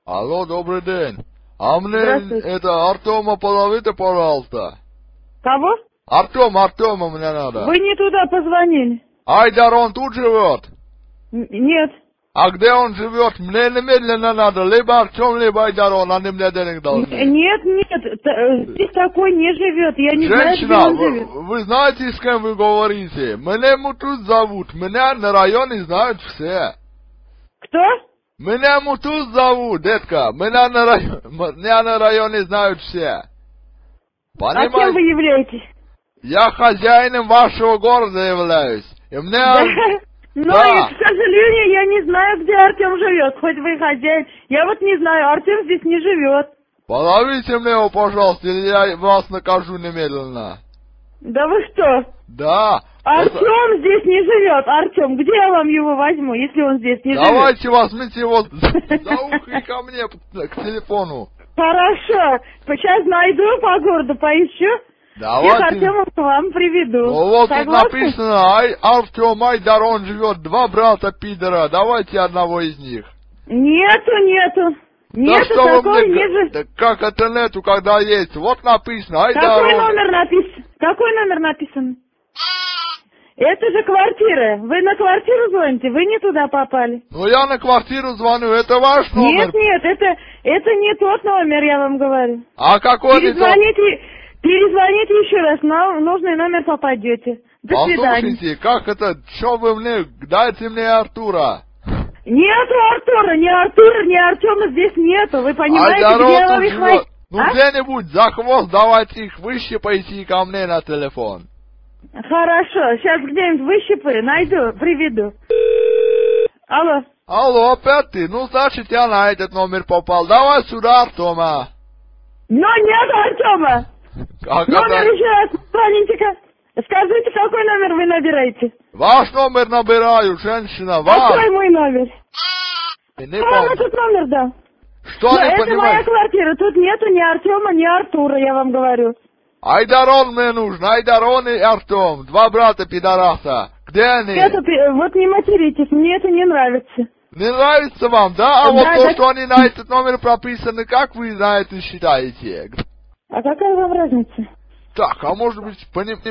Алло, добрый день. А мне Здравствуйте. это Артема позовите, пожалуйста. Кого? Артема мне надо. Вы не туда позвонили. Айдар, он тут живет? Нет. А где он живет? Мне немедленно надо. Либо Артем, либо Айдар, они мне денег должны. Нет, здесь такой не живет. Я не знаю, где Женщина, он живет. вы знаете, с кем вы говорите? Меня Мутуз зовут. Меня на районе знают все. Кто? Меня Мутуз зовут, детка. Меня на районе знают все. А кем вы являетесь? Я хозяином вашего города являюсь. И мне... Да. Но, Да. к сожалению, я не знаю, где Артем живет. Хоть вы хозяин. Я вот не знаю, Артем здесь не живет. Позовите мне его, пожалуйста, или я вас накажу немедленно. Да вы что? Да. Артем здесь не живет. Артем, где я вам его возьму, если он здесь не живет? Давайте возьмите его за ухо и ко мне, к телефону. Хорошо. Сейчас найду по городу, поищу. Всех Давайте. Артемов к вам приведу. Ну, вот тут Согласны? написано, Артем Айдар, он живет, два брата пидора, давайте одного из них. Нету. Да Нету, что вы такого мне, не живет. да как это нету, когда есть? Вот написано, Айдар, Какой он... номер написан? Какой номер написан? Это же квартира. Вы на квартиру звоните? Вы не туда попали. Ну я на квартиру звоню, это ваш номер? Нет, это не тот номер, я вам говорю. А какой это? Перезвоните еще раз, на нужный номер попадете. До свидания. Послушайте, как это, что вы мне, дайте мне Артура. Нету Артура, ни Артема здесь нету. Вы понимаете, Айдар, где он я вам тут их живет. найду? Ну где-нибудь за хвост давайте их выщипайте ко мне на телефон. Хорошо, сейчас где-нибудь выщипаю, найду, приведу. Алло. Алло, опять ты? Ну, значит, я на этот номер попал. Давай сюда, Артема. Но нет Артема. Как Номер это? еще раз, звоните-ка. Скажите, какой номер вы набираете? Ваш номер набираю, женщина, Какой ваш. мой номер? Не Кто вам помню. этот номер дал? Что Но не это моя понимаешь? квартира, тут нету ни Артема, ни Артура, я вам говорю. Айдарон мне нужен, Айдарон и Артем, два брата пидораса. Где они? Вот не материтесь, мне это не нравится. Не нравится вам, да? А Да, вот то, да. что они на этот номер прописаны, как вы на это считаете? А какая вам разница? Так, а может быть,